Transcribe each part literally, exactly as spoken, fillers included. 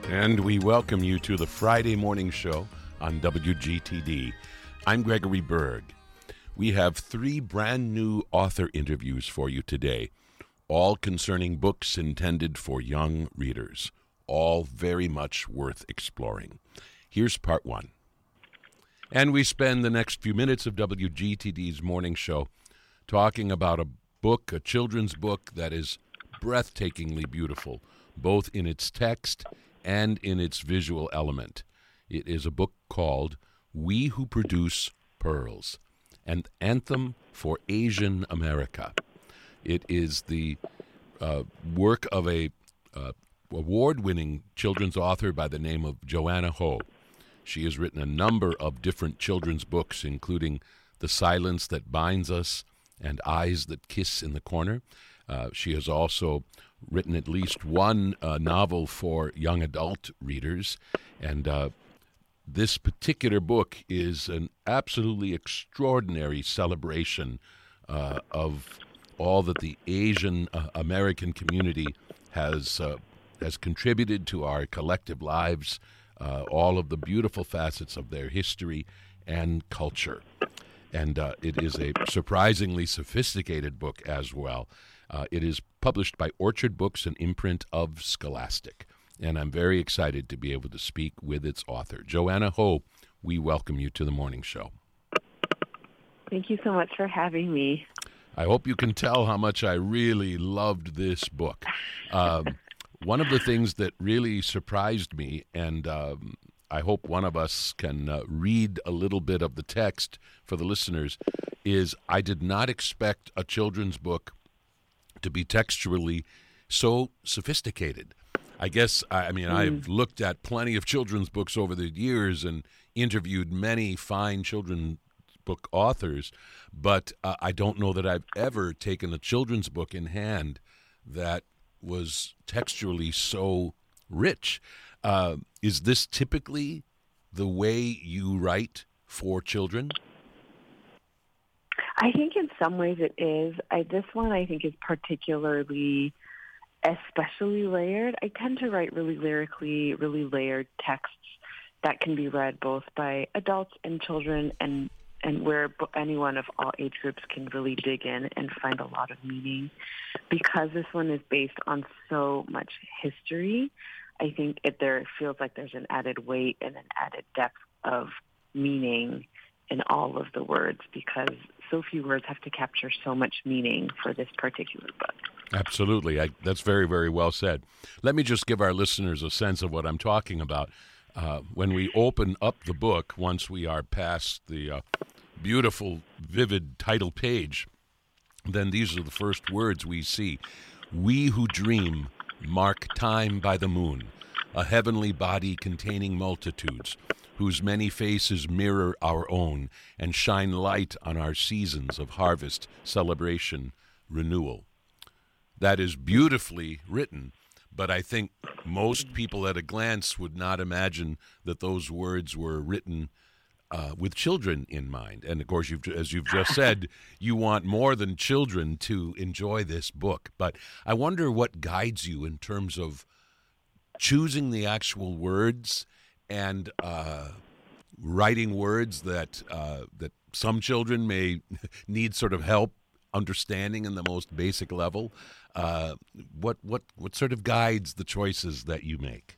And we welcome you to the Friday morning show on W G T D. I'm Gregory Berg. We have three brand new author interviews for you today, all concerning books intended for young readers, all very much worth exploring. Here's part one. And we spend the next few minutes of W G T D's morning show talking about a book, a children's book that is breathtakingly beautiful, both in its text and in its visual element. It is a book called We Who Produce Pearls, an anthem for Asian America. It is the uh, work of a uh, award-winning children's author by the name of Joanna Ho. She has written a number of different children's books, including The Silence That Binds Us and Eyes That Kiss in the Corner. Uh, she has also written at least one uh, novel for young adult readers, and uh, this particular book is an absolutely extraordinary celebration uh, of all that the Asian uh, American community has uh, has contributed to our collective lives, uh, all of the beautiful facets of their history and culture. And uh, it is a surprisingly sophisticated book as well. Uh, it is published by Orchard Books, an imprint of Scholastic. And I'm very excited to be able to speak with its author. Joanna Ho, we welcome you to the morning show. Thank you so much for having me. I hope you can tell how much I really loved this book. Um, one of the things that really surprised me, and um, I hope one of us can uh, read a little bit of the text for the listeners, is I did not expect a children's book to be textually so sophisticated. I guess, I mean, mm. I've looked at plenty of children's books over the years and interviewed many fine children's book authors, but uh, I don't know that I've ever taken a children's book in hand that was textually so rich. Uh, is this typically the way you write for children? I think in some ways it is. I, this one I think is particularly, especially layered. I tend to write really lyrically, really layered texts that can be read both by adults and children, and, and where anyone of all age groups can really dig in and find a lot of meaning. Because this one is based on so much history, I think it there feels like there's an added weight and an added depth of meaning in all of the words, because so few words have to capture so much meaning for this particular book. Absolutely. I, that's very, very well said. Let me just give our listeners a sense of what I'm talking about. Uh, when we open up the book, once we are past the uh, beautiful, vivid title page, then these are the first words we see. We who dream mark time by the moon, a heavenly body containing multitudes, whose many faces mirror our own and shine light on our seasons of harvest, celebration, renewal. That is beautifully written, but I think most people at a glance would not imagine that those words were written uh, with children in mind. And, of course, you've, as you've just said, you want more than children to enjoy this book. But I wonder what guides you in terms of choosing the actual words and uh, writing words that uh, that some children may need sort of help understanding in the most basic level. Uh, what what what sort of guides the choices that you make?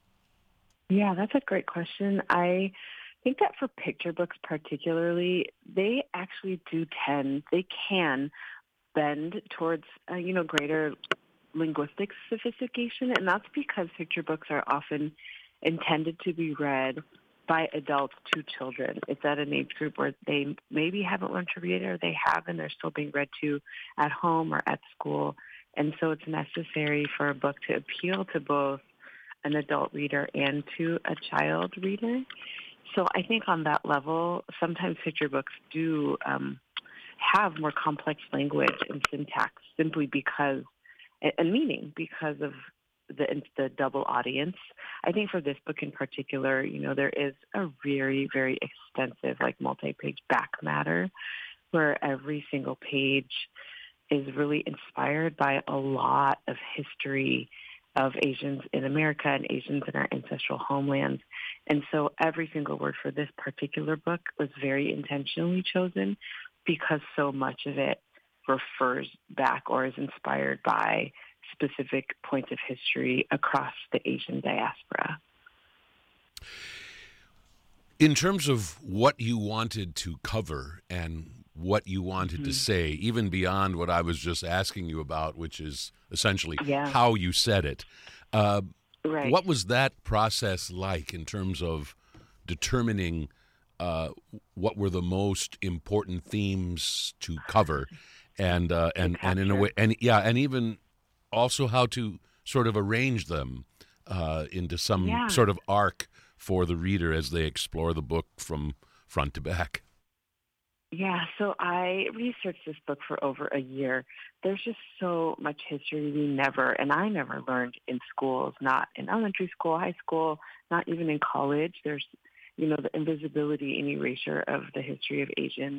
Yeah, that's a great question. I think that for picture books particularly, they actually do tend, they can bend towards, uh, you know, greater linguistic sophistication, and that's because picture books are often intended to be read by adults to children. It's at an age group where they maybe haven't learned to read, or they have and they're still being read to at home or at school. And so it's necessary for a book to appeal to both an adult reader and to a child reader. So I think on that level, sometimes picture books do um, have more complex language and syntax simply because, and meaning because of the the double audience. I think for this book in particular, you know, there is a very, very extensive, like multi-page back matter where every single page is really inspired by a lot of history of Asians in America and Asians in our ancestral homelands. And so every single word for this particular book was very intentionally chosen because so much of it refers back or is inspired by specific points of history across the Asian diaspora. In terms of what you wanted to cover and what you wanted mm-hmm. to say, even beyond what I was just asking you about, which is essentially yeah. how you said it, uh, right. what was that process like in terms of determining uh, what were the most important themes to cover, and uh, and and in a way, and yeah, and even also how to sort of arrange them uh, into some yeah. sort of arc for the reader as they explore the book from front to back? Yeah, so I researched this book for over a year. There's just so much history we never, and I never learned in schools, not in elementary school, high school, not even in college. There's, you know, the invisibility and erasure of the history of Asians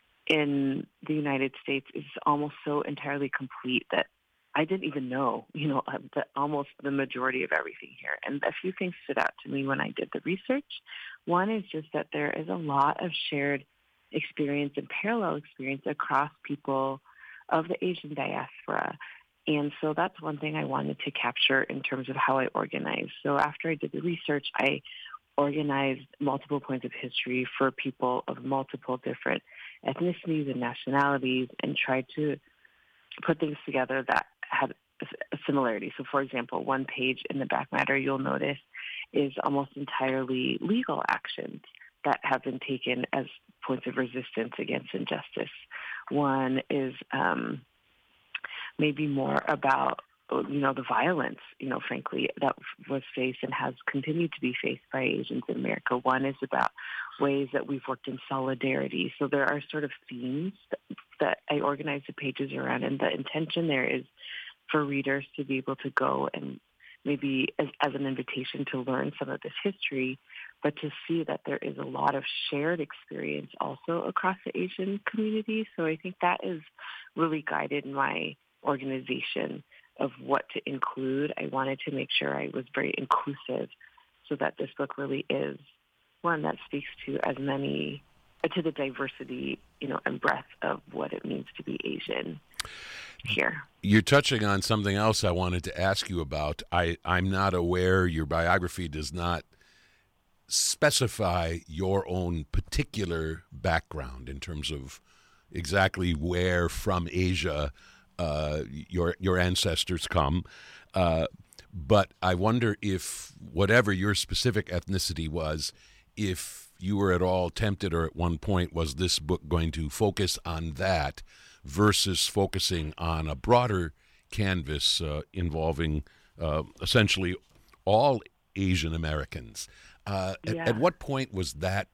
in the United States is almost so entirely complete that I didn't even know, you know, the, almost the majority of everything here. And a few things stood out to me when I did the research. One is just that there is a lot of shared experience and parallel experience across people of the Asian diaspora. And so that's one thing I wanted to capture in terms of how I organized. So after I did the research, I organized multiple points of history for people of multiple different ethnicities and nationalities and tried to put things together that had a similarity. So, for example, one page in the back matter you'll notice is almost entirely legal actions that have been taken as points of resistance against injustice. One is um, maybe more about, you know, the violence, you know, frankly, that was faced and has continued to be faced by Asians in America. One is about ways that we've worked in solidarity. So there are sort of themes that, that I organize the pages around, and the intention there is for readers to be able to go and maybe as, as an invitation to learn some of this history, but to see that there is a lot of shared experience also across the Asian community. So I think that is really guided my organization of what to include. I wanted to make sure I was very inclusive so that this book really is one that speaks to as many, to the diversity, you know, and breadth of what it means to be Asian here. You're touching on something else I wanted to ask you about. I, I'm not aware, your biography does not specify your own particular background in terms of exactly where from Asia uh, your your ancestors come. Uh, but I wonder if whatever your specific ethnicity was, if you were at all tempted, or at one point was this book going to focus on that versus focusing on a broader canvas uh, involving uh, essentially all Asian Americans. Uh, yeah. at, at what point was that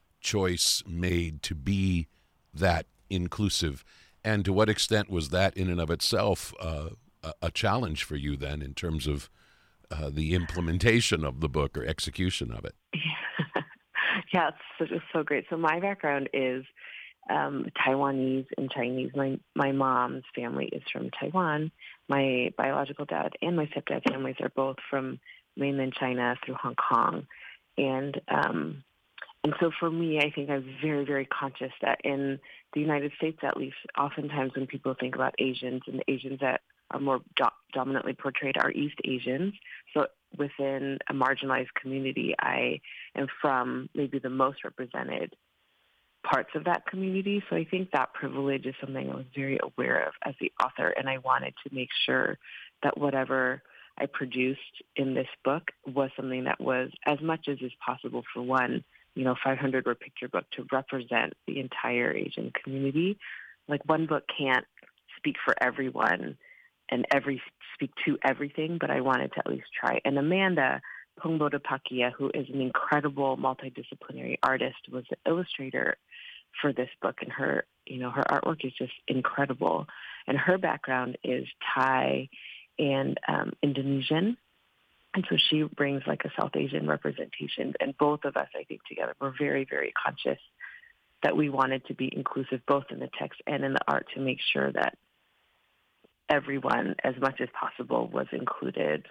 choice made to be that inclusive? And to what extent was that in and of itself uh, a, a challenge for you then in terms of uh, the implementation of the book or execution of it? Yeah, yeah it's, so, it's so great. So my background is um, Taiwanese and Chinese. My my mom's family is from Taiwan. My biological dad and my stepdad families are both from mainland China through Hong Kong. And um, and so for me, I think I'm very, very conscious that in the United States, at least, oftentimes when people think about Asians, and the Asians that are more do- dominantly portrayed are East Asians. So within a marginalized community, I am from maybe the most represented parts of that community. So I think that privilege is something I was very aware of as the author, and I wanted to make sure that whatever I produced in this book was something that was, as much as is possible for one, you know, five hundred word picture book to represent the entire Asian community. Like, one book can't speak for everyone and every speak to everything, but I wanted to at least try. And Amanda Pongbodopakia, who is an incredible multidisciplinary artist, was the illustrator for this book, and her, you know, her artwork is just incredible. And her background is Thai and um, Indonesian. And so she brings like a South Asian representation. And both of us, I think, together, were very, very conscious that we wanted to be inclusive both in the text and in the art to make sure that everyone, as much as possible, was included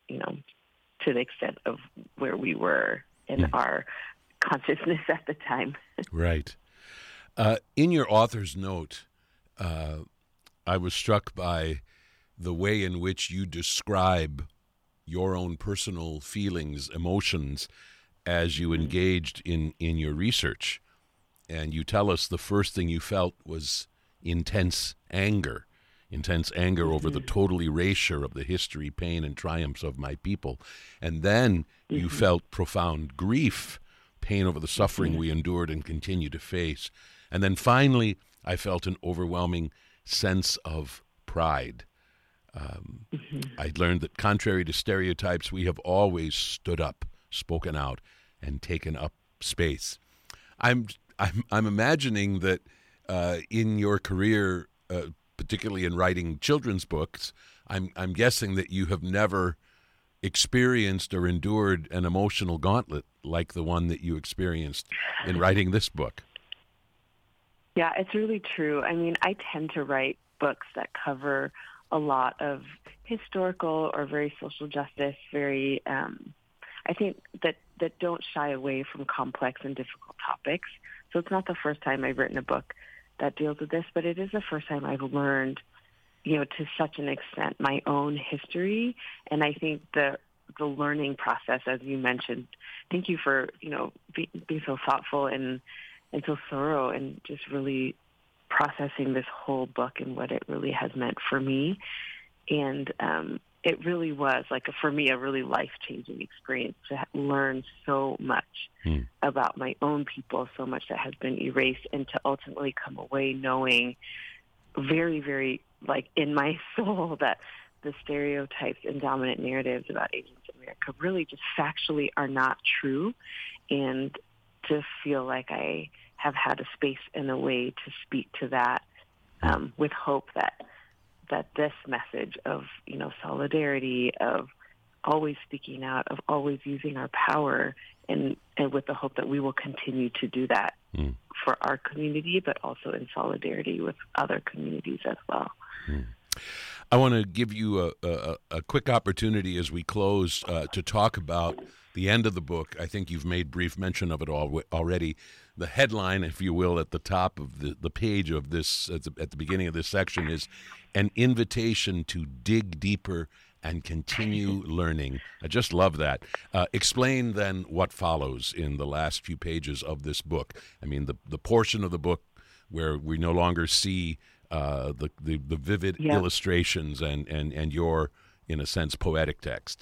you know, to the extent of where we were in mm. our consciousness at the time. Right. Uh, in your author's note, uh, I was struck by the way in which you describe your own personal feelings, emotions, as you engaged in, in your research. And you tell us the first thing you felt was intense anger, intense anger mm-hmm. over the total erasure of the history, pain, and triumphs of my people. And then mm-hmm. you felt profound grief, pain over the suffering mm-hmm. we endured and continue to face. And then finally, I felt an overwhelming sense of pride. Um, mm-hmm. I learned that contrary to stereotypes, we have always stood up, spoken out, and taken up space. I'm I'm, I'm imagining that uh, in your career, uh, particularly in writing children's books, I'm I'm guessing that you have never experienced or endured an emotional gauntlet like the one that you experienced in writing this book. Yeah, it's really true. I mean, I tend to write books that cover a lot of historical or very social justice, very, um, I think that, that don't shy away from complex and difficult topics. So it's not the first time I've written a book that deals with this, but it is the first time I've learned, you know, to such an extent my own history. And I think the the learning process, as you mentioned, thank you for, you know, be, being so thoughtful and, and so thorough and just really processing this whole book and what it really has meant for me. And um, it really was, like, a, for me, a really life-changing experience to learn so much hmm. about my own people, so much that has been erased, and to ultimately come away knowing very, very, like, in my soul that the stereotypes and dominant narratives about Asians in America really just factually are not true, and to feel like I have had a space and a way to speak to that um, with hope that that this message of, you know, solidarity, of always speaking out, of always using our power, and, and with the hope that we will continue to do that mm. for our community, but also in solidarity with other communities as well. Mm. I want to give you a, a, a quick opportunity as we close uh, to talk about the end of the book. I think you've made brief mention of it all already. The headline, if you will, at the top of the, the page of this, at the, at the beginning of this section, is an invitation to dig deeper and continue learning. I just love that. Uh, explain then what follows in the last few pages of this book. I mean, the, the portion of the book where we no longer see uh, the, the, the vivid yeah. illustrations and, and, and your, in a sense, poetic text.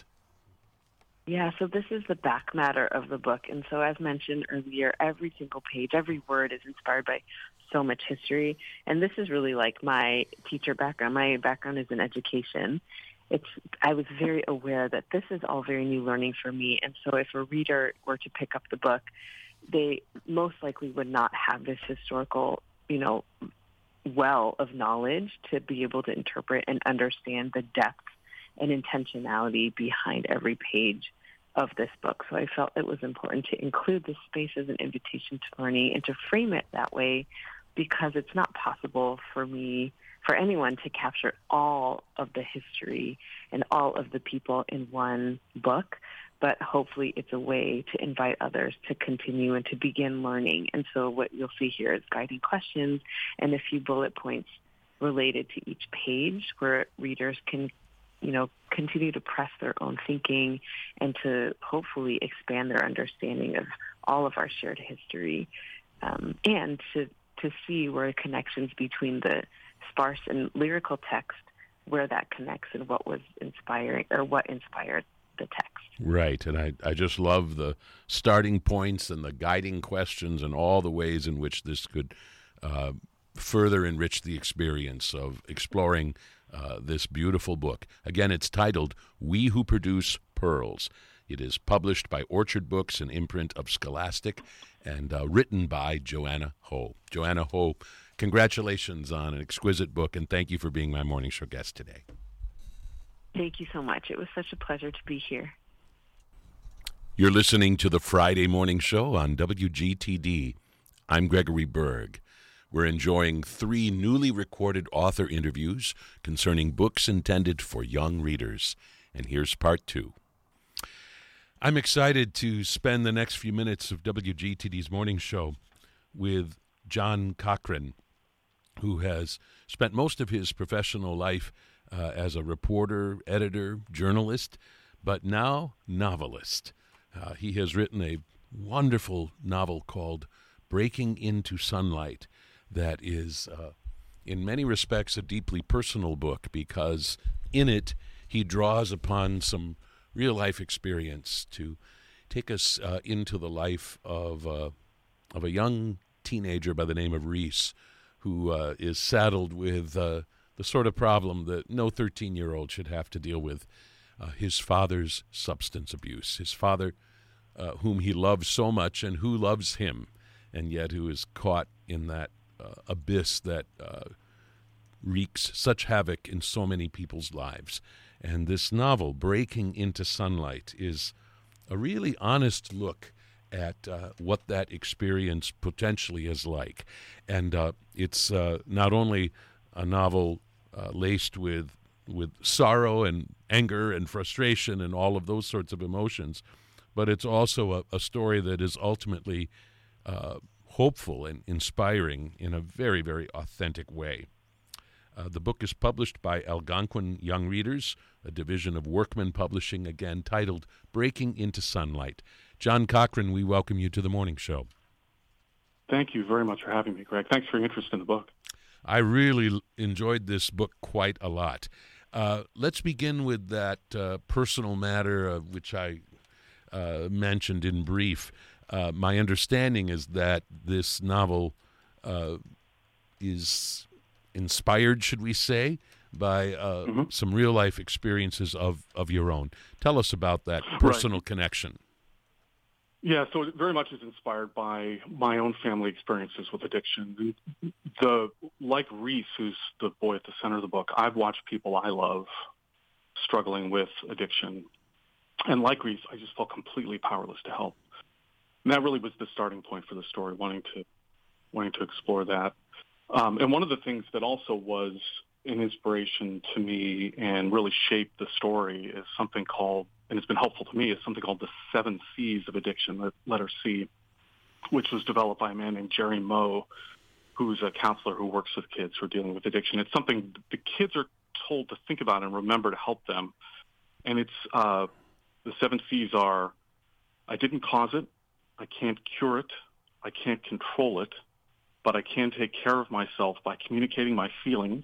Yeah, so this is the back matter of the book. And so as mentioned earlier, every single page, every word is inspired by so much history. And this is really like my teacher background. My background is in education. It's I was very aware that this is all very new learning for me. And so if a reader were to pick up the book, they most likely would not have this historical, you know, well of knowledge to be able to interpret and understand the depth and intentionality behind every page of this book. So I felt it was important to include this space as an invitation to learning and to frame it that way, because it's not possible for me, for anyone, to capture all of the history and all of the people in one book. But hopefully it's a way to invite others to continue and to begin learning. And so what you'll see here is guiding questions and a few bullet points related to each page where readers can, you know, continue to press their own thinking and to hopefully expand their understanding of all of our shared history, um, and to, to see where connections between the sparse and lyrical text, where that connects and what was inspiring or what inspired the text. Right, and I, I just love the starting points and the guiding questions and all the ways in which this could uh, further enrich the experience of exploring Uh, this beautiful book. Again, it's titled We Who Produce Pearls. It is published by Orchard Books, an imprint of Scholastic, and uh, written by Joanna Ho. Joanna Ho, congratulations on an exquisite book, and thank you for being my morning show guest today. Thank you so much. It was such a pleasure to be here. You're listening to the Friday Morning Show on W G T D. I'm Gregory Berg. We're enjoying three newly recorded author interviews concerning books intended for young readers. And here's part two. I'm excited to spend the next few minutes of W G T D's morning show with John Cochrane, who has spent most of his professional life uh, as a reporter, editor, journalist, but now novelist. Uh, he has written a wonderful novel called Breaking into Sunlight that is, uh, in many respects, a deeply personal book because in it he draws upon some real-life experience to take us uh, into the life of, uh, of a young teenager by the name of Reese, who uh, is saddled with uh, the sort of problem that no thirteen-year-old should have to deal with, uh, his father's substance abuse. His father, uh, whom he loves so much and who loves him, and yet who is caught in that uh, abyss that uh, wreaks such havoc in so many people's lives. And this novel, Breaking into Sunlight, is a really honest look at uh, what that experience potentially is like. And uh, it's uh, not only a novel uh, laced with with sorrow and anger and frustration and all of those sorts of emotions, but it's also a, a story that is ultimately uh, hopeful and inspiring in a very, very authentic way. Uh, the book is published by Algonquin Young Readers, a division of Workman Publishing, again titled Breaking into Sunlight. John Cochrane, we welcome you to the morning show. Thank you very much for having me, Greg. Thanks for your interest in the book. I really l- enjoyed this book quite a lot. Uh, let's begin with that uh, personal matter uh, which I uh, mentioned in brief. Uh, my understanding is that this novel uh, is inspired, should we say, by uh, mm-hmm. some real-life experiences of, of your own. Tell us about that personal right. connection. Yeah, so it very much is inspired by my own family experiences with addiction. The like Reese, who's the boy at the center of the book, I've watched people I love struggling with addiction. And like Reese, I just felt completely powerless to help. And that really was the starting point for the story, wanting to wanting to explore that. Um, and one of the things that also was an inspiration to me and really shaped the story is something called, and it's been helpful to me, is something called the seven C's of addiction, the letter C, which was developed by a man named Jerry Moe, who's a counselor who works with kids who are dealing with addiction. It's something the kids are told to think about and remember to help them. And it's uh, the seven C's are, I didn't cause it, I can't cure it, I can't control it, but I can take care of myself by communicating my feelings,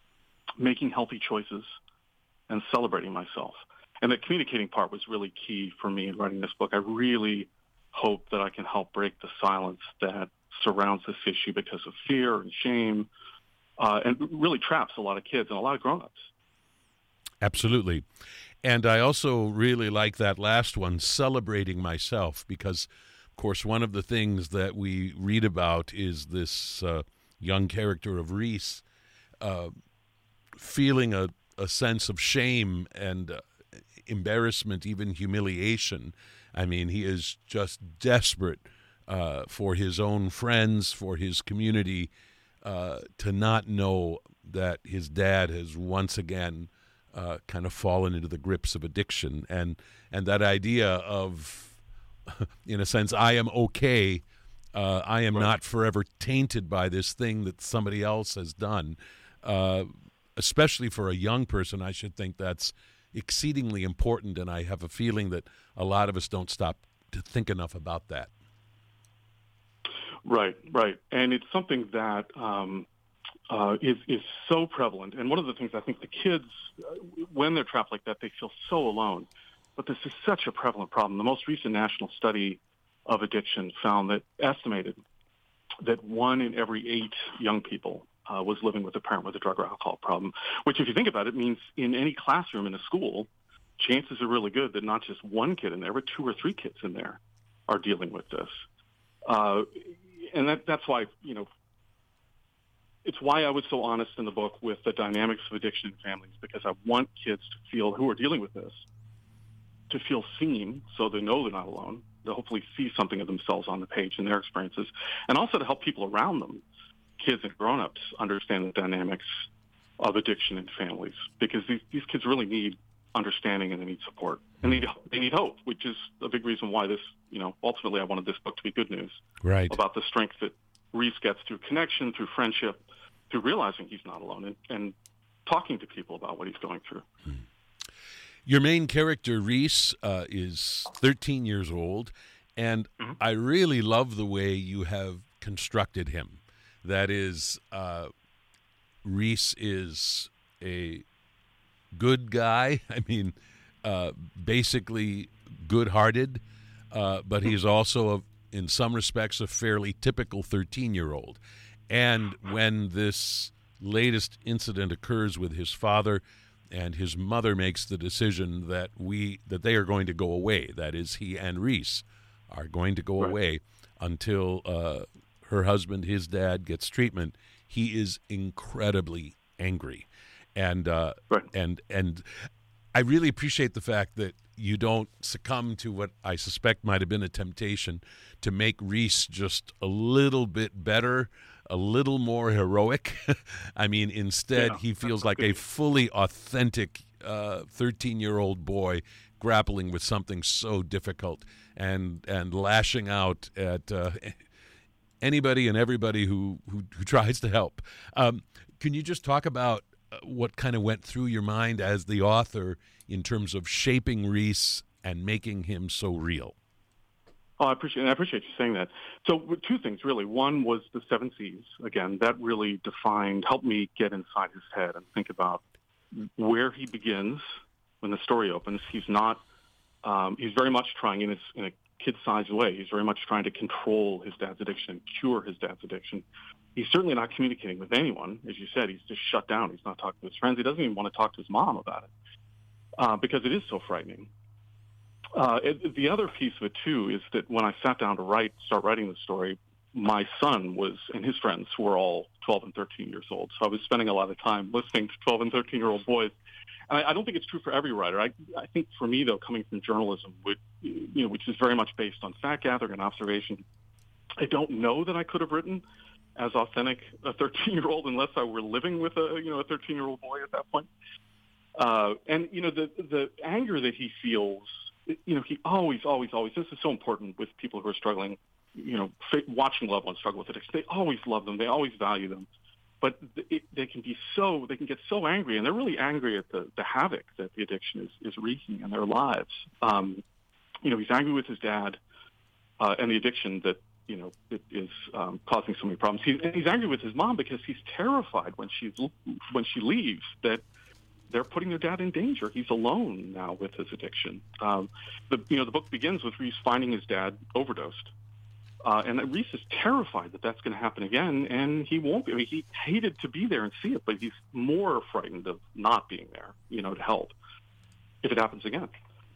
making healthy choices, and celebrating myself. And the communicating part was really key for me in writing this book. I really hope that I can help break the silence that surrounds this issue because of fear and shame, uh, and really traps a lot of kids and a lot of grown-ups. Absolutely. And I also really like that last one, celebrating myself, because, of course, one of the things that we read about is this uh, young character of Reese uh, feeling a, a sense of shame and uh, embarrassment, even humiliation. I mean, he is just desperate uh, for his own friends, for his community, uh, to not know that his dad has once again uh, kind of fallen into the grips of addiction. And, and that idea of, in a sense, I am okay, uh, I am right. not forever tainted by this thing that somebody else has done. Uh, especially for a young person, I should think that's exceedingly important, and I have a feeling that a lot of us don't stop to think enough about that. Right, right. And it's something that um, uh, is, is so prevalent. And one of the things I think the kids, uh, when they're trapped like that, they feel so alone. But this is such a prevalent problem. The most recent national study of addiction found that estimated that one in every eight young people uh, was living with a parent with a drug or alcohol problem, which, if you think about it, means in any classroom in a school, chances are really good that not just one kid in there, but two or three kids in there are dealing with this. Uh, and that, that's why, you know, it's why I was so honest in the book with the dynamics of addiction in families, because I want kids to feel, who are dealing with this, to feel seen so they know they're not alone, to hopefully see something of themselves on the page in their experiences, and also to help people around them, kids and grown-ups, understand the dynamics of addiction in families, because these, these kids really need understanding and they need support. And they, they need hope, which is a big reason why this, you know, ultimately I wanted this book to be good news. Right. About the strength that Reese gets through connection, through friendship, through realizing he's not alone, and, and talking to people about what he's going through. Hmm. Your main character, Reese, uh, is thirteen years old, and mm-hmm. I really love the way you have constructed him. That is, uh, Reese is a good guy. I mean, uh, basically good-hearted, uh, but he's also, a, in some respects, a fairly typical thirteen-year-old. And when this latest incident occurs with his father, and his mother makes the decision that we that they are going to go away, that is, he and Reese are going to go right. away until uh, her husband, his dad, gets treatment, he is incredibly angry. And uh, right. and and I really appreciate the fact that you don't succumb to what I suspect might have been a temptation to make Reese just a little bit better, a little more heroic. I mean, instead, yeah, he feels like a fully authentic uh, thirteen-year-old boy grappling with something so difficult and and lashing out at uh, anybody and everybody who, who, who tries to help. Um, can you just talk about what kind of went through your mind as the author in terms of shaping Reese and making him so real? Oh, I appreciate I appreciate you saying that. So two things, really. One was the seven C's. Again, that really defined, helped me get inside his head and think about where he begins when the story opens. He's not, um, he's very much trying in, his, in a kid-sized way. He's very much trying to control his dad's addiction and cure his dad's addiction. He's certainly not communicating with anyone. As you said, he's just shut down. He's not talking to his friends. He doesn't even want to talk to his mom about it uh, because it is so frightening. Uh, it, the other piece of it, too, is that when I sat down to write, start writing the story, my son was, and his friends were all twelve and thirteen years old. So I was spending a lot of time listening to twelve and thirteen-year-old boys. And I, I don't think it's true for every writer. I, I think for me, though, coming from journalism, would, you know, which is very much based on fact gathering and observation, I don't know that I could have written as authentic a thirteen-year-old unless I were living with a, you know, a thirteen-year-old boy at that point. Uh, and, you know, the the anger that he feels, you know, he always, always, always, this is so important with people who are struggling, you know, watching loved ones struggle with addiction. They always love them. They always value them. But it, they can be so, they can get so angry, and they're really angry at the, the havoc that the addiction is, is wreaking in their lives. Um, you know, he's angry with his dad uh, and the addiction that, you know, it is um, causing so many problems. He, and he's angry with his mom because he's terrified when she's when she leaves that they're putting their dad in danger. He's alone now with his addiction. Um, the you know the book begins with Reese finding his dad overdosed, uh, and Reese is terrified that that's going to happen again, and he won't be. I mean, he hated to be there and see it, but he's more frightened of not being there, you know, to help if it happens again.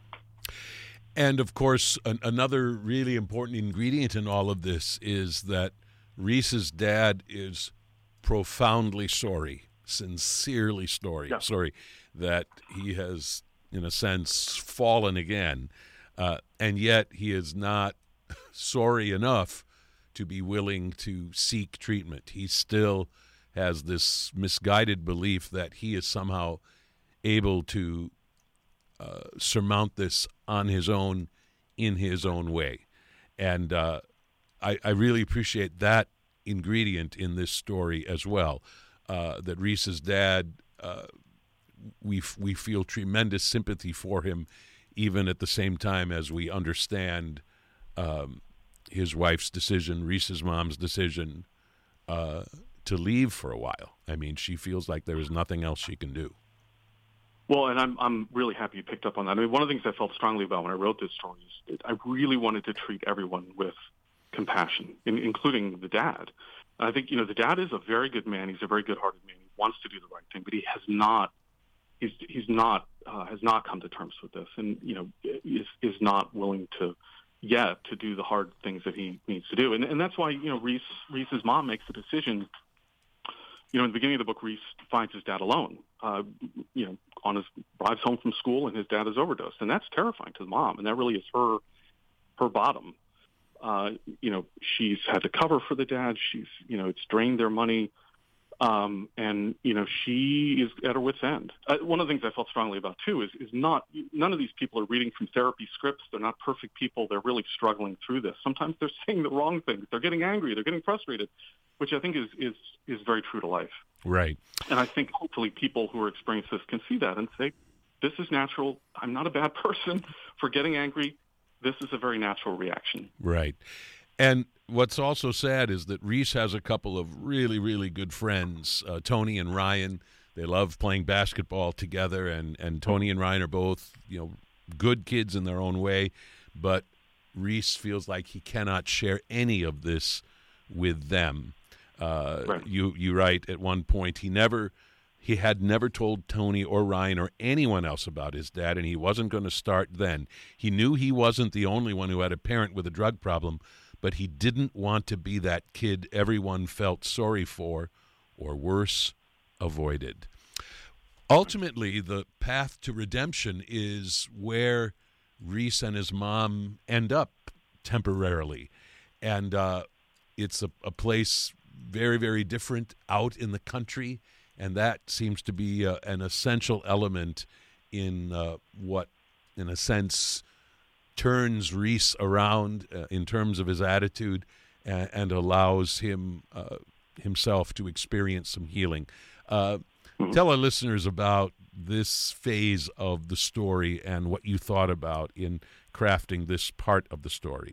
And, of course, an, another really important ingredient in all of this is that Reese's dad is profoundly sorry, sincerely sorry, yeah. sorry that he has, in a sense, fallen again. Uh, and yet he is not sorry enough to be willing to seek treatment. He still has this misguided belief that he is somehow able to Uh, surmount this on his own, in his own way. And uh, I, I really appreciate that ingredient in this story as well, uh, that Reese's dad, uh, we, we feel tremendous sympathy for him, even at the same time as we understand um, his wife's decision, Reese's mom's decision, uh, to leave for a while. I mean, she feels like there is nothing else she can do. Well, and I'm I'm really happy you picked up on that. I mean, one of the things I felt strongly about when I wrote this story is that I really wanted to treat everyone with compassion, in, including the dad. And I think, you know, the dad is a very good man. He's a very good-hearted man. He wants to do the right thing, but he has not he's he's not uh, has not come to terms with this, and you know is is not willing to yet to do the hard things that he needs to do. And and that's why, you know, Reese Reese's mom makes the decision. You know, in the beginning of the book, Reese finds his dad alone, uh, you know, on his drives home from school, and his dad is overdosed. And that's terrifying to the mom, and that really is her her bottom. Uh, you know, she's had to cover for the dad. She's, you know, it's drained their money. Um, and, you know, she is at her wit's end. Uh, one of the things I felt strongly about, too, is, is not none of these people are reading from therapy scripts. They're not perfect people. They're really struggling through this. Sometimes they're saying the wrong things. They're getting angry. They're getting frustrated, which I think is, is, is very true to life. Right. And I think hopefully people who are experiencing this can see that and say, this is natural. I'm not a bad person for getting angry. This is a very natural reaction. Right. And what's also sad is that Reese has a couple of really, really good friends, uh, Tony and Ryan. They love playing basketball together, and, and Tony and Ryan are both, you know, good kids in their own way. But Reese feels like he cannot share any of this with them. Uh, right. You you write at one point he never he had never told Tony or Ryan or anyone else about his dad, and he wasn't going to start then. He knew he wasn't the only one who had a parent with a drug problem, but he didn't want to be that kid everyone felt sorry for, or worse, avoided. Ultimately, the path to redemption is where Reese and his mom end up temporarily. And uh, it's a, a place very, very different out in the country, and that seems to be uh, an essential element in uh, what, in a sense, turns Reese around uh, in terms of his attitude and, and allows him uh, himself to experience some healing. Uh, mm-hmm. Tell our listeners about this phase of the story and what you thought about in crafting this part of the story.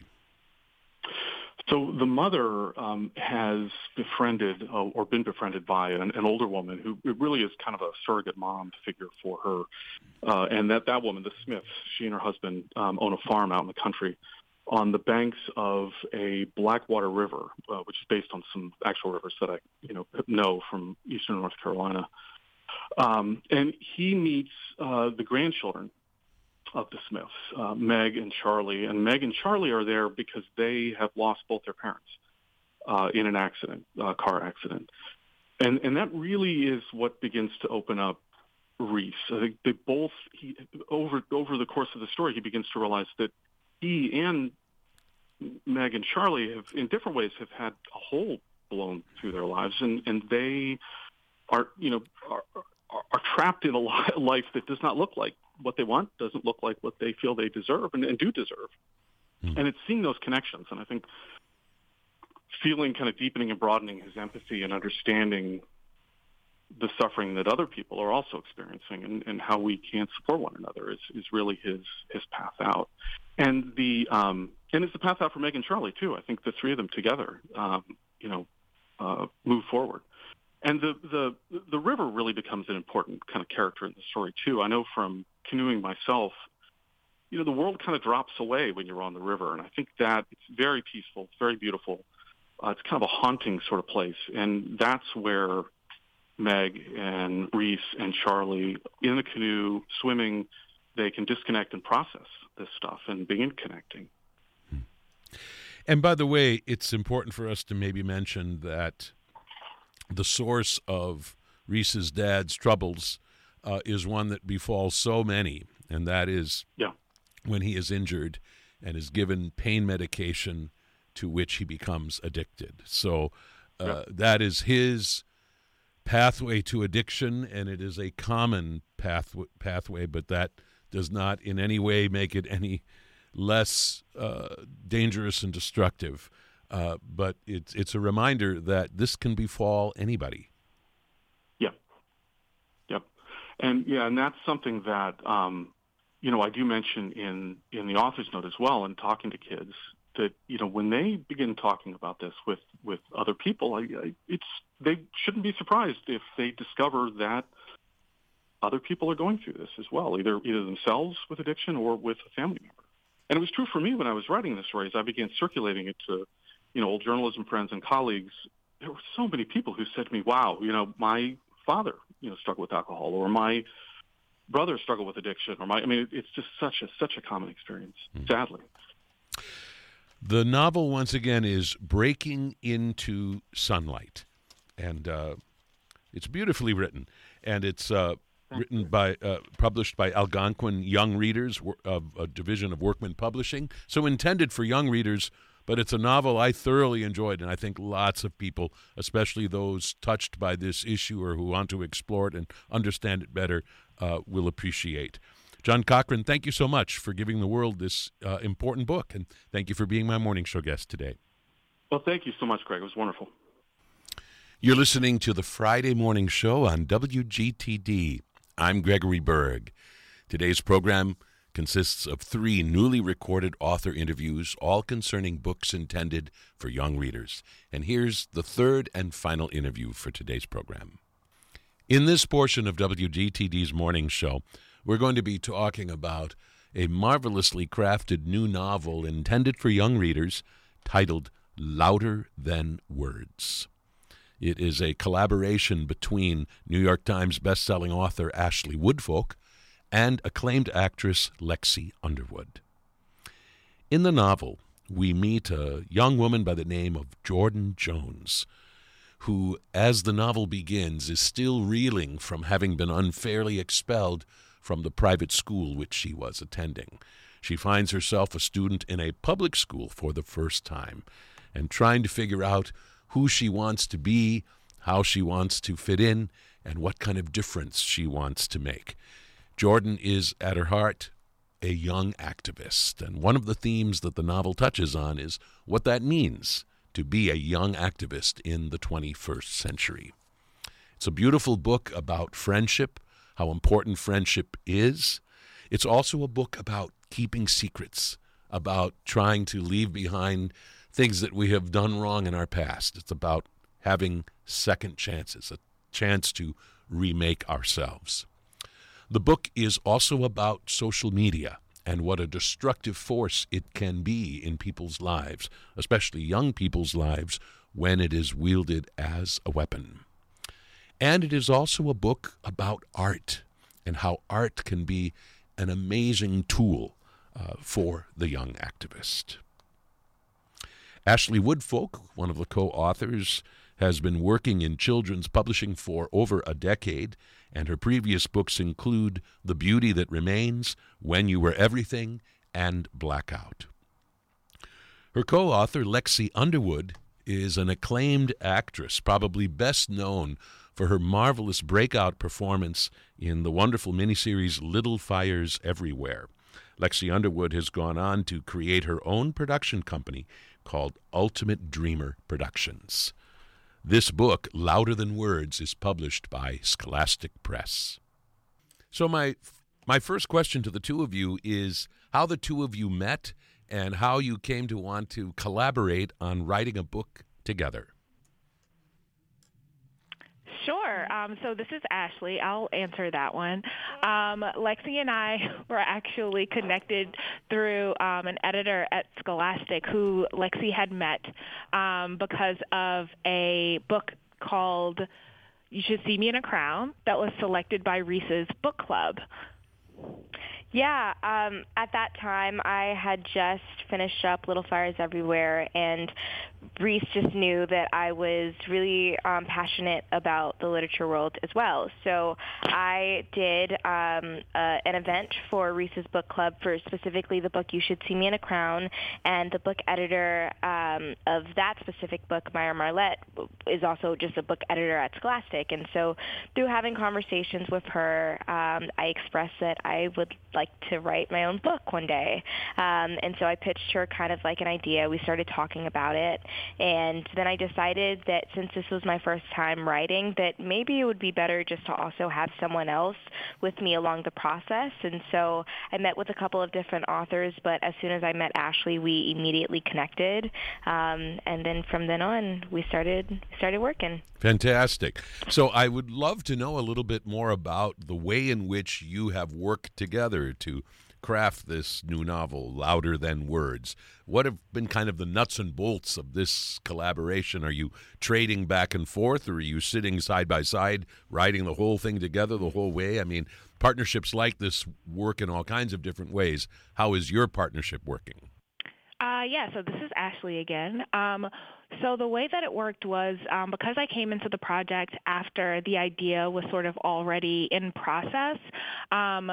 So the mother um, has befriended uh, or been befriended by an, an older woman who really is kind of a surrogate mom figure for her. Uh, and that, that woman, the Smiths, she and her husband um, own a farm out in the country on the banks of a Blackwater River, uh, which is based on some actual rivers that I you know know from eastern North Carolina. Um, and he meets uh, the grandchildren of the Smiths, uh, Meg and Charlie. And Meg and Charlie are there because they have lost both their parents uh, in an accident, a car accident. And and that really is what begins to open up Reese. I think they both, he, over over the course of the story, he begins to realize that he and Meg and Charlie have, in different ways, have had a hole blown through their lives, and, and they are, you know, are, are, are trapped in a life that does not look like what they want, doesn't look like what they feel they deserve and, and do deserve. Mm. And it's seeing those connections. And I think feeling kind of deepening and broadening his empathy and understanding the suffering that other people are also experiencing and, and how we can support one another is, is really his, his path out. And the, um, and it's the path out for Meg and Charlie too. I think the three of them together, um, you know, uh, move forward. And the, the the river really becomes an important kind of character in the story, too. I know from canoeing myself, you know, the world kind of drops away when you're on the river. And I think that it's very peaceful. It's very beautiful. Uh, it's kind of a haunting sort of place. And that's where Meg and Reese and Charlie, in the canoe, swimming, they can disconnect and process this stuff and begin connecting. And by the way, it's important for us to maybe mention that the source of Reese's dad's troubles uh, is one that befalls so many, and that is yeah. when he is injured and is given pain medication to which he becomes addicted. So uh, yeah. that is his pathway to addiction, and it is a common path- pathway, but that does not in any way make it any less uh, dangerous and destructive. Uh, but it's it's a reminder that this can befall anybody. Yeah, yep, and yeah, and that's something that um, you know I do mention in in the author's note as well. In talking to kids, that you know when they begin talking about this with, with other people, I, I, it's they shouldn't be surprised if they discover that other people are going through this as well, either either themselves with addiction or with a family member. And it was true for me when I was writing this story. As I began circulating it to you know, old journalism friends and colleagues, there were so many people who said to me, wow, you know, my father, you know, struggled with alcohol, or my brother struggled with addiction, or my, I mean, it's just such a, such a common experience, mm. sadly. The novel, once again, is Breaking into Sunlight, and uh, it's beautifully written, and it's uh, written by, uh, published by Algonquin Young Readers, of a division of Workman Publishing, so intended for young readers, but it's a novel I thoroughly enjoyed, and I think lots of people, especially those touched by this issue or who want to explore it and understand it better, uh, will appreciate. John Cochrane, thank you so much for giving the world this uh, important book, and thank you for being my morning show guest today. Well, thank you so much, Greg. It was wonderful. You're listening to the Friday Morning Show on W G T D. I'm Gregory Berg. Today's program consists of three newly recorded author interviews, all concerning books intended for young readers. And here's the third and final interview for today's program. In this portion of W G T D's Morning Show, we're going to be talking about a marvelously crafted new novel intended for young readers titled Louder Than Words. It is a collaboration between New York Times bestselling author Ashley Woodfolk and acclaimed actress Lexi Underwood. In the novel, we meet a young woman by the name of Jordan Jones, who, as the novel begins, is still reeling from having been unfairly expelled from the private school which she was attending. She finds herself a student in a public school for the first time and trying to figure out who she wants to be, how she wants to fit in, and what kind of difference she wants to make. Jordan is, at her heart, a young activist, and one of the themes that the novel touches on is what that means to be a young activist in the twenty-first century. It's a beautiful book about friendship, how important friendship is. It's also a book about keeping secrets, about trying to leave behind things that we have done wrong in our past. It's about having second chances, a chance to remake ourselves. The book is also about social media and what a destructive force it can be in people's lives, especially young people's lives, when it is wielded as a weapon. And it is also a book about art and how art can be an amazing tool uh, for the young activist. Ashley Woodfolk, one of the co-authors, has been working in children's publishing for over a decade, and her previous books include The Beauty That Remains, When You Were Everything, and Blackout. Her co-author, Lexi Underwood, is an acclaimed actress, probably best known for her marvelous breakout performance in the wonderful miniseries Little Fires Everywhere. Lexi Underwood has gone on to create her own production company called Ultimate Dreamer Productions. This book, Louder Than Words, is published by Scholastic Press. So my my first question to the two of you is how the two of you met and how you came to want to collaborate on writing a book together. Sure. Um, so this is Ashley. I'll answer that one. Um, Lexi and I were actually connected through um, an editor at Scholastic who Lexi had met um, because of a book called You Should See Me in a Crown that was selected by Reese's Book Club. Yeah, um, at that time I had just finished up Little Fires Everywhere, and Reese just knew that I was really um, passionate about the literature world as well. So I did um, uh, an event for Reese's Book Club for specifically the book You Should See Me in a Crown, and the book editor um, of that specific book, Myra Marlette, is also just a book editor at Scholastic. And so through having conversations with her, um, I expressed that I would like to write my own book one day. Um, and so I pitched her kind of like an idea. We started talking about it. And then I decided that since this was my first time writing, that maybe it would be better just to also have someone else with me along the process. And so I met with a couple of different authors, but as soon as I met Ashley, we immediately connected. Um, and then from then on, we started started working. Fantastic. So I would love to know a little bit more about the way in which you have worked together to craft this new novel, Louder Than Words. What have been kind of the nuts and bolts of this collaboration? Are you trading back and forth, or are you sitting side by side, writing the whole thing together the whole way? I mean, partnerships like this work in all kinds of different ways. How is your partnership working? Uh, yeah, so this is Ashley again. Um, so the way that it worked was um, because I came into the project after the idea was sort of already in process, um,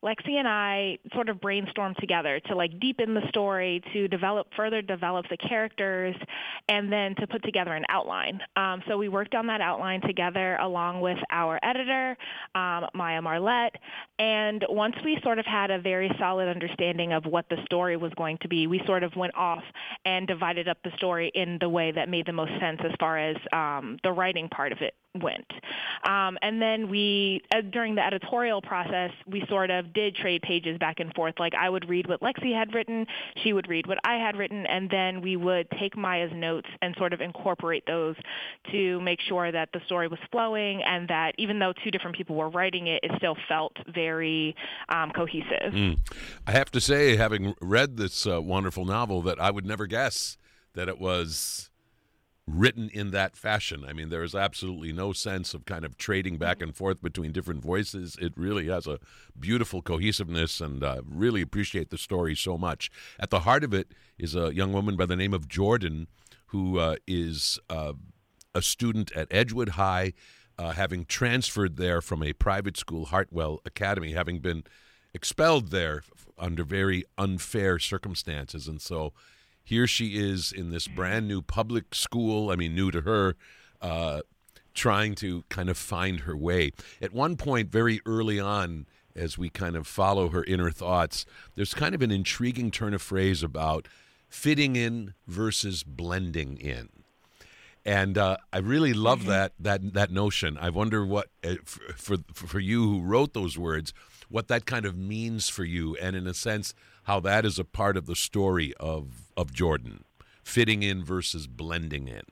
Lexi and I sort of brainstormed together to like deepen the story, to develop further develop the characters, and then to put together an outline. Um, so we worked on that outline together along with our editor, um, Maya Marlette, and once we sort of had a very solid understanding of what the story was going to be, we sort of went off and divided up the story in the way that made the most sense as far as um, the writing part of it went. Um, and then we, uh, during the editorial process, we sort of did trade pages back and forth. Like I would read what Lexi had written, she would read what I had written, and then we would take Maya's notes and sort of incorporate those to make sure that the story was flowing and that even though two different people were writing it, it still felt very um, cohesive. Mm. I have to say, having read this uh, wonderful novel, that I would never guess that it was written in that fashion. I mean, there is absolutely no sense of kind of trading back and forth between different voices. It really has a beautiful cohesiveness, and uh, really appreciate the story so much. At the heart of it is a young woman by the name of Jordan, who uh, is uh, a student at Edgewood High, uh, having transferred there from a private school, Hartwell Academy, having been expelled there under very unfair circumstances. And so here she is in this brand new public school, I mean, new to her, uh, trying to kind of find her way. At one point, very early on, as we kind of follow her inner thoughts, there's kind of an intriguing turn of phrase about fitting in versus blending in. And uh, I really love mm-hmm. that that that notion. I wonder what, uh, for, for for you who wrote those words, what that kind of means for you, and in a sense, how that is a part of the story of, of Jordan, fitting in versus blending in.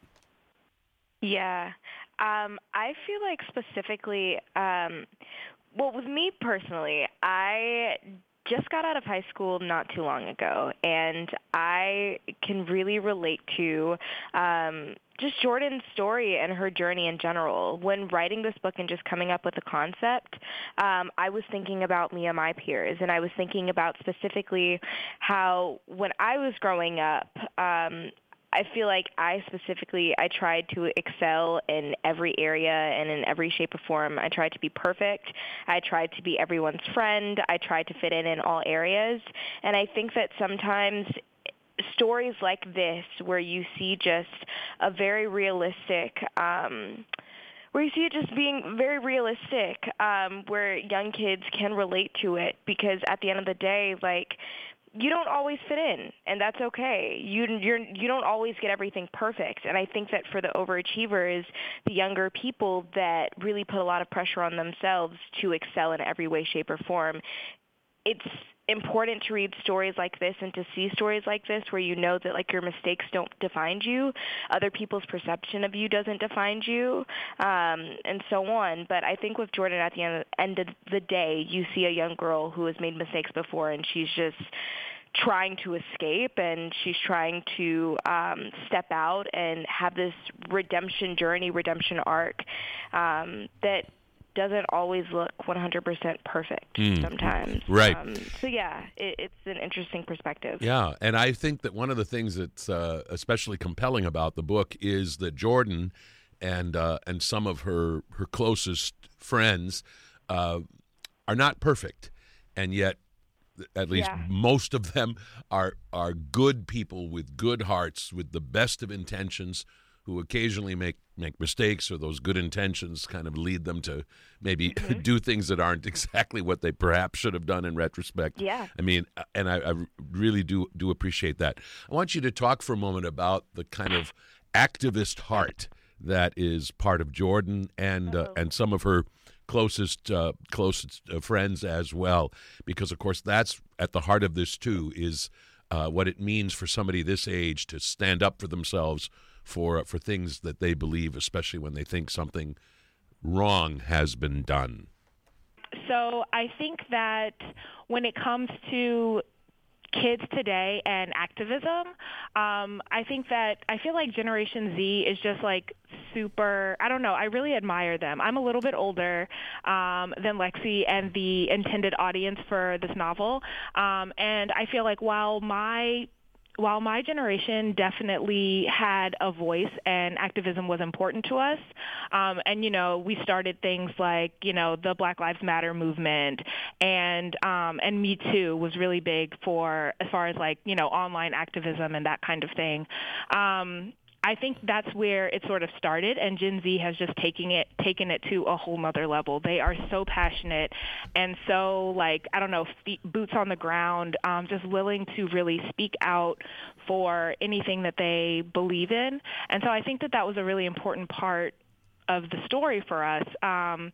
Yeah. Um, I feel like specifically, um, well, with me personally, I just got out of high school not too long ago, and I can really relate to um, just Jordan's story and her journey in general. When writing this book and just coming up with the concept, um, I was thinking about me and my peers, and I was thinking about specifically how when I was growing up, um, I feel like I specifically, I tried to excel in every area and in every shape or form. I tried to be perfect. I tried to be everyone's friend. I tried to fit in in all areas. And I think that sometimes stories like this, where you see just a very realistic, um, where you see it just being very realistic, um, where young kids can relate to it, because at the end of the day, like, you don't always fit in, and that's okay. You you're, you don't always get everything perfect, and I think that for the overachievers, the younger people that really put a lot of pressure on themselves to excel in every way, shape, or form, it's important to read stories like this and to see stories like this where you know that like your mistakes don't define you, other people's perception of you doesn't define you, um, and so on. But I think with Jordan, at the end, end of the day, you see a young girl who has made mistakes before, and she's just trying to escape, and she's trying to um, step out and have this redemption journey, redemption arc um, that doesn't always look one hundred percent perfect mm. sometimes. Right. Um, so, yeah, it, it's an interesting perspective. Yeah, and I think that one of the things that's uh, especially compelling about the book is that Jordan and uh, and some of her, her closest friends uh, are not perfect, and yet at least yeah. most of them are are good people with good hearts, with the best of intentions, who occasionally make, make mistakes, or those good intentions kind of lead them to maybe mm-hmm. do things that aren't exactly what they perhaps should have done in retrospect. Yeah. I mean, and I, I really do do appreciate that. I want you to talk for a moment about the kind of activist heart that is part of Jordan and uh, and some of her closest uh, closest uh, friends as well, because of course that's at the heart of this too, is uh, what it means for somebody this age to stand up for themselves, for for things that they believe, especially when they think something wrong has been done. So I think that when it comes to kids today and activism, um, I think that I feel like Generation Z is just like super, I don't know, I really admire them. I'm a little bit older um, than Lexi and the intended audience for this novel, um, and I feel like while my while my generation definitely had a voice and activism was important to us, um, and, you know, we started things like, you know, the Black Lives Matter movement, and um, and Me Too was really big for as far as, like, you know, online activism and that kind of thing. Um, I think that's where it sort of started, and Gen Z has just taken it taken it to a whole nother level. They are so passionate and so, like, I don't know, feet, boots on the ground, um, just willing to really speak out for anything that they believe in. And so I think that that was a really important part of the story for us, um,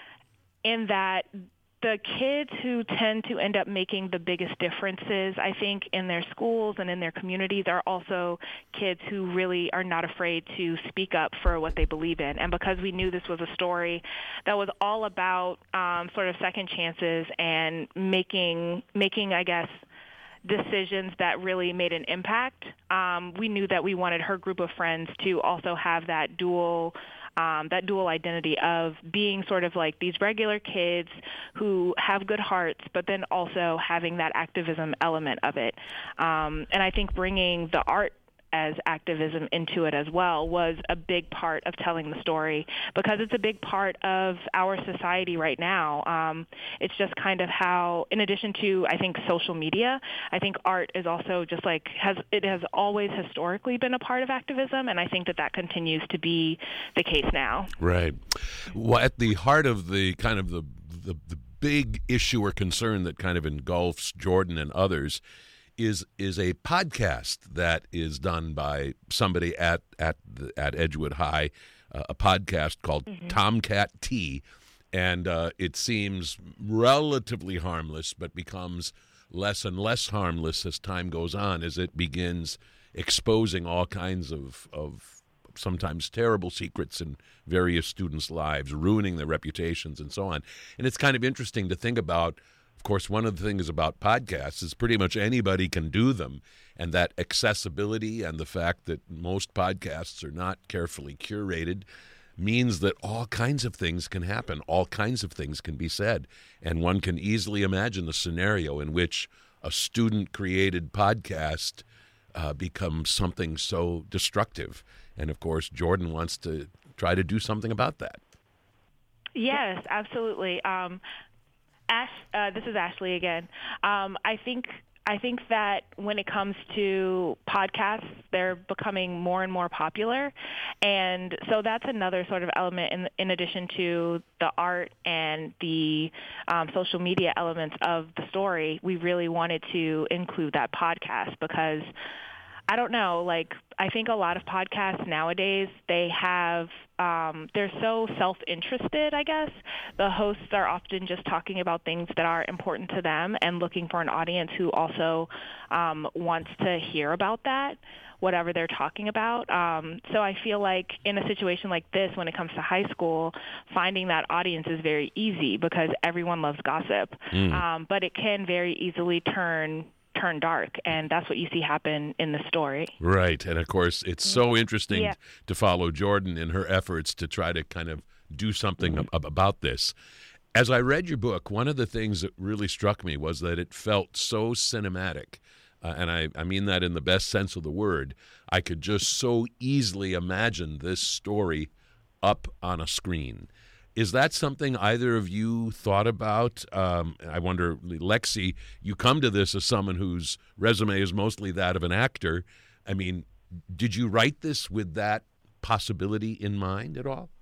in that the kids who tend to end up making the biggest differences, I think, in their schools and in their communities are also kids who really are not afraid to speak up for what they believe in. And because we knew this was a story that was all about um, sort of second chances and making, making, I guess, decisions that really made an impact, um, we knew that we wanted her group of friends to also have that dual Um, that dual identity of being sort of like these regular kids who have good hearts, but then also having that activism element of it. Um, and I think bringing the art as activism into it as well was a big part of telling the story, because it's a big part of our society right now. Um, it's just kind of how, in addition to, I think, social media, I think art is also just like, has it has always historically been a part of activism, and I think that that continues to be the case now. Right. Well, at the heart of the kind of the, the, the big issue or concern that kind of engulfs Jordan and others is is a podcast that is done by somebody at at the, at Edgewood High, uh, a podcast called mm-hmm. Tomcat Tea, and uh, it seems relatively harmless, but becomes less and less harmless as time goes on, as it begins exposing all kinds of of sometimes terrible secrets in various students' lives, ruining their reputations and so on. And it's kind of interesting to think about. Of course, one of the things about podcasts is pretty much anybody can do them, and that accessibility and the fact that most podcasts are not carefully curated means that all kinds of things can happen, all kinds of things can be said, and one can easily imagine a scenario in which a student-created podcast uh, becomes something so destructive. And, of course, Jordan wants to try to do something about that. Yes, absolutely. Um, Ash, uh, this is Ashley again. Um, I think I think that when it comes to podcasts, they're becoming more and more popular, and so that's another sort of element in in addition to the art and the um, social media elements of the story. We really wanted to include that podcast because, I don't know, like, I think a lot of podcasts nowadays, they have, um, they're so self-interested, I guess. The hosts are often just talking about things that are important to them and looking for an audience who also um, wants to hear about that, whatever they're talking about. Um, so I feel like in a situation like this, when it comes to high school, finding that audience is very easy because everyone loves gossip. Mm. Um, but it can very easily turn turn dark, and that's what you see happen in the story. Right, and of course, it's so interesting yeah. to follow Jordan in her efforts to try to kind of do something mm-hmm. ab- about this. As I read your book, one of the things that really struck me was that it felt so cinematic, uh, and I, I mean that in the best sense of the word. I could just so easily imagine this story up on a screen. Is that something either of you thought about? Um, I wonder, Lexi, you come to this as someone whose resume is mostly that of an actor. I mean, did you write this with that possibility in mind at all?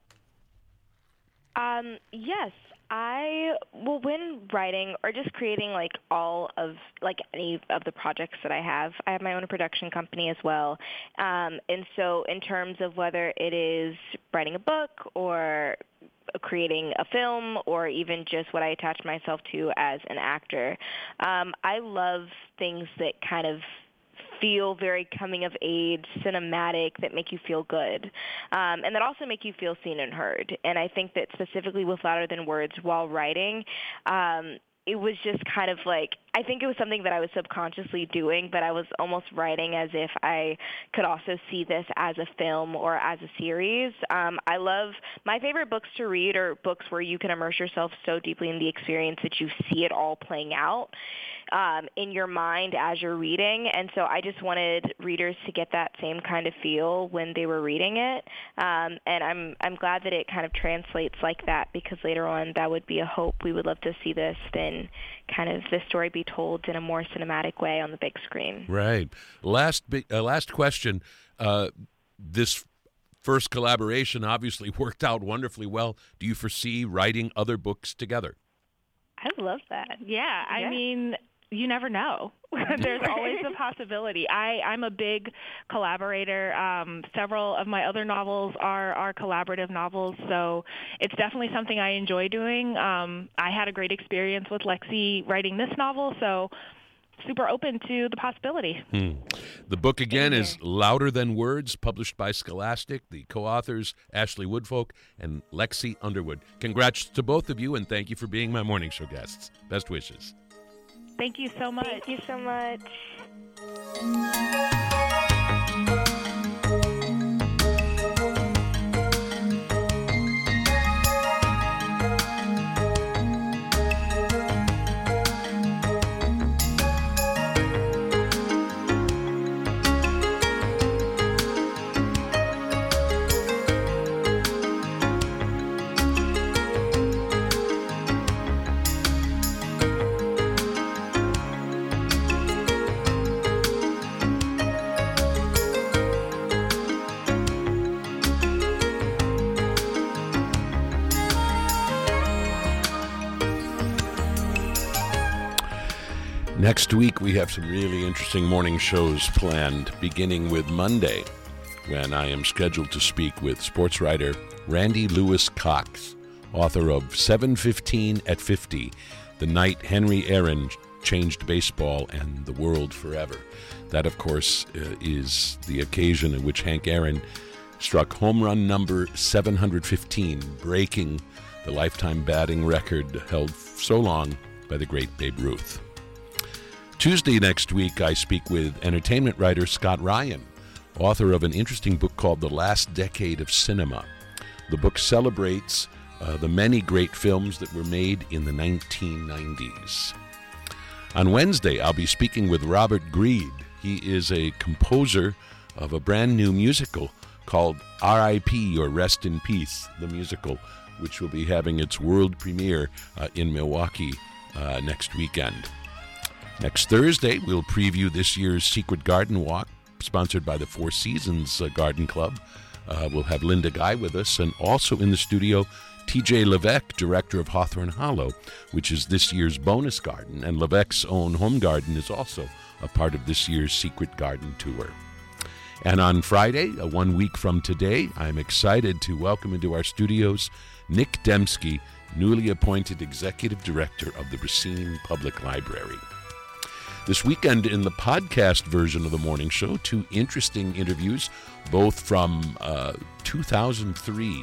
Um, yes. I, well, when writing or just creating, like, all of, like, any of the projects that I have, I have my own production company as well. Um, and so in terms of whether it is writing a book or creating a film or even just what I attach myself to as an actor, um, I love things that kind of feel very coming of age, cinematic, that make you feel good, um, and that also make you feel seen and heard. And I think that specifically with Louder Than Words, while writing, um, it was just kind of like I think it was something that I was subconsciously doing, but I was almost writing as if I could also see this as a film or as a series. Um, I love, my favorite books to read are books where you can immerse yourself so deeply in the experience that you see it all playing out um, in your mind as you're reading. And so I just wanted readers to get that same kind of feel when they were reading it. Um, and I'm I'm glad that it kind of translates like that, because later on that would be a hope. We would love to see this, then kind of this story be told in a more cinematic way on the big screen. Right. Last big, uh, last question. Uh, this first collaboration obviously worked out wonderfully well. Do you foresee writing other books together? I love that. Yeah, I Yeah. mean, you never know. There's always a possibility. I, I'm a big collaborator. Um, several of my other novels are, are collaborative novels, so it's definitely something I enjoy doing. Um, I had a great experience with Lexi writing this novel, so super open to the possibility. Hmm. The book, again, is Louder Than Words, published by Scholastic. The co-authors, Ashley Woodfolk and Lexi Underwood. Congrats to both of you, and thank you for being my morning show guests. Best wishes. Thank you so much. Thank you so much. Next week, we have some really interesting morning shows planned, beginning with Monday, when I am scheduled to speak with sports writer Randy Lewis Cox, author of seven fifteen at fifty, The Night Henry Aaron Changed Baseball and the World Forever. That, of course, uh, is the occasion in which Hank Aaron struck home run number seven hundred fifteen, breaking the lifetime batting record held so long by the great Babe Ruth. Tuesday next week, I speak with entertainment writer Scott Ryan, author of an interesting book called The Last Decade of Cinema. The book celebrates uh, the many great films that were made in the nineteen nineties. On Wednesday, I'll be speaking with Robert Greed. He is a composer of a brand new musical called R I P, or Rest in Peace, the musical, which will be having its world premiere uh, in Milwaukee uh, next weekend. Next Thursday, we'll preview this year's Secret Garden Walk, sponsored by the Four Seasons uh, Garden Club. Uh, we'll have Linda Guy with us, and also in the studio, T J Levesque, director of Hawthorne Hollow, which is this year's bonus garden, and Levesque's own home garden is also a part of this year's Secret Garden Tour. And on Friday, uh, one week from today, I'm excited to welcome into our studios Nick Dembski, newly appointed executive director of the Racine Public Library. This weekend, in the podcast version of the morning show, two interesting interviews, both from uh, two thousand three.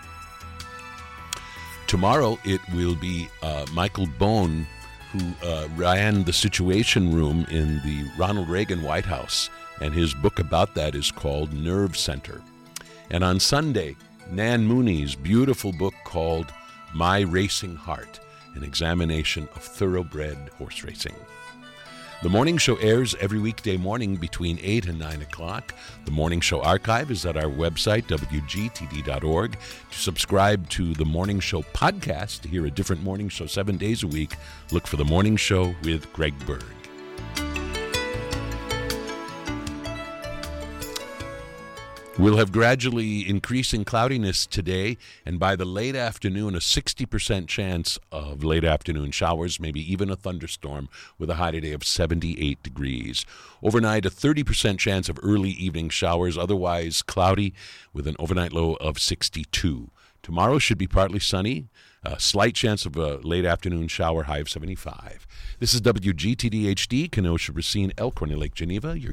Tomorrow, it will be uh, Michael Bone, who uh, ran the Situation Room in the Ronald Reagan White House, and his book about that is called Nerve Center. And on Sunday, Nan Mooney's beautiful book called My Racing Heart, an examination of thoroughbred horse racing. The morning show airs every weekday morning between eight and nine o'clock. The morning show archive is at our website, W G T D dot org. To subscribe to the morning show podcast, to hear a different morning show seven days a week, look for The Morning Show with Greg Berg. We'll have gradually increasing cloudiness today, and by the late afternoon, a sixty percent chance of late afternoon showers, maybe even a thunderstorm, with a high today of seventy-eight degrees. Overnight, a thirty percent chance of early evening showers, otherwise cloudy, with an overnight low of sixty-two. Tomorrow should be partly sunny, a slight chance of a late afternoon shower, high of seventy-five. This is W G T D H D, Kenosha, Racine, Elkhorn, Lake Geneva. Your